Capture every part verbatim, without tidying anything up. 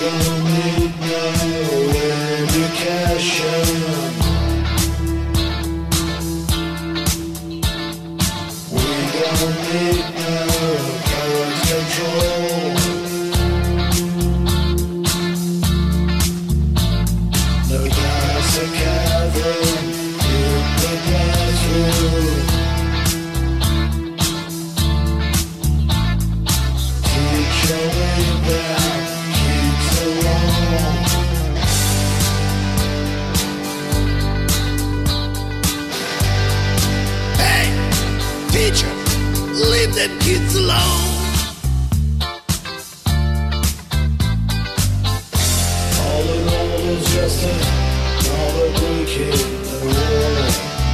don't need no education. We don't need no current control. No gas or cavern in the bathroom. Teacher way back keeps along. Hey, teacher, leave them kids alone. All in all is just another brick in the wall.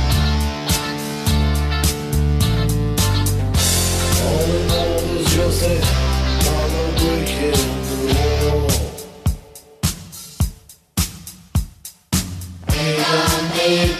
All in all is just another brick in the wall. We don't need